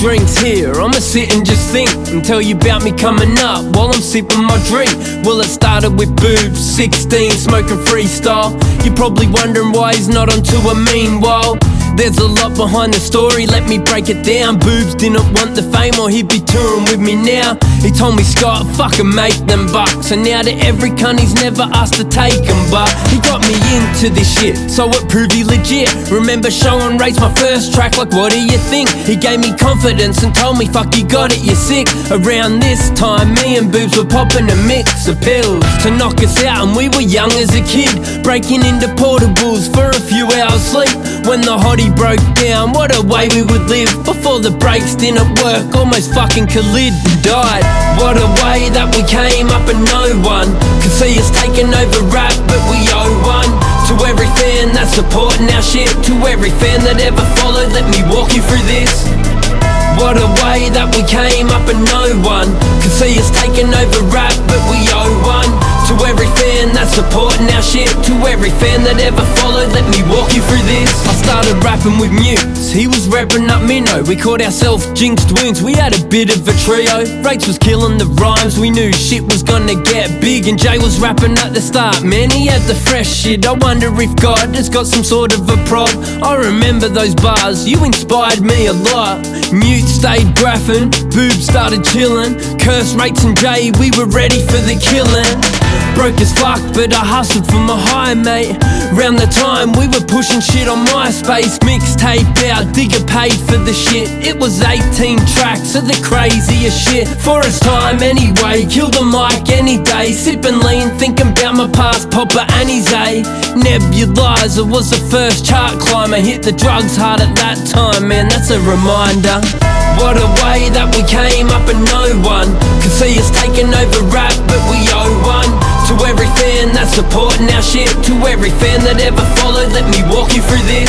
drinks here, I'ma sit and just think and tell you about me coming up while I'm sipping my drink. Well, it started with boobs, 16, smoking freestyle. You're probably wondering why he's not on tour. Meanwhile, there's a lot behind the story, let me break it down. Boobs didn't want the fame or he'd be touring with me now. He told me, Scott, fucking make them bucks. And now to every cunt he's never asked to take them, but he got me into this shit, so it proved he legit. Remember showing Race my first track, like what do you think? He gave me confidence and told me, fuck you got it, you're sick. Around this time, me and Boobs were popping a mix of pills to knock us out, and we were young as a kid, breaking into portables for a few hours sleep. When the hottie broke down, what a way we would live. Before the brakes didn't work, almost fucking collid and died. What a way that we came up and no one could see us taking over rap, but we owe one to every fan that's supporting our shit, to every fan that ever followed. Let me walk you through this. What a way that we came up and no one could see us taking over rap, but we owe one to every fan that's supporting our shit, to every fan that ever followed. Let me walk you through this. I started rapping with Mutes, he was repping up Minnow. We called ourselves Jinxed Wounds, we had a bit of a trio. Rates was killing the rhymes, we knew shit was gonna get big. And Jay was rapping at the start, man, he had the fresh shit. I wonder if God has got some sort of a prop. I remember those bars, you inspired me a lot. Mute stayed graphing, Boobs started chilling. Curse, Rates and Jay, we were ready for the killing. Broke as fuck, but I hustled for my high, mate. Round the time we were pushing shit on MySpace. Mixtape out, Digger paid for the shit. It was 18 tracks of the craziest shit. Forest time anyway, kill the mic any day. Sipping lean, thinking about my past, Popper Annie's A. Nebulizer was the first chart climber. Hit the drugs hard at that time, man, that's a reminder. What a way that we came up and no one could see us taking over rap, but we owe one to every fan that's supporting our shit, to every fan that ever followed. Let me walk you through this.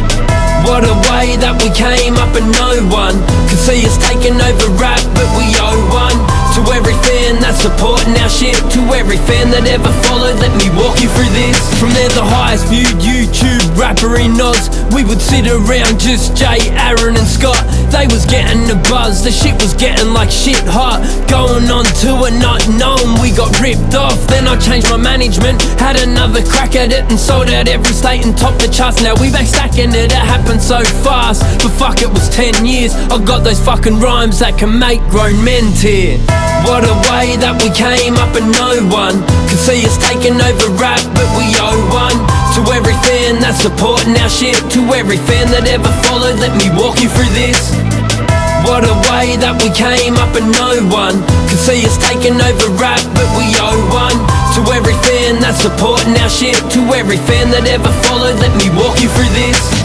What a way that we came up and no one could see us taking over rap, but we owe one to every fan that's supporting our shit, to every fan that ever followed. Let me walk you through this. From there, the highest viewed YouTube rapper in Oz. We would sit around just Jay, Aaron and Scott. They was getting the buzz, the shit was getting like shit hot. Going on tour, not knowing we got ripped off. Then I changed my management, had another crack at it, and sold out every state and topped the charts. Now we back stacking it, it happened so fast, but fuck, it was 10 years. I got those fucking rhymes that can make grown men tear. What a way that we came up and no one could see us taking over rap, but we owe one to every fan that's supporting our shit, to every fan that ever followed. Let me walk you through this. What a way that we came up and no one could see us taking over rap, but we owe one to every fan that's supporting our shit, to every fan that ever followed. Let me walk you through this.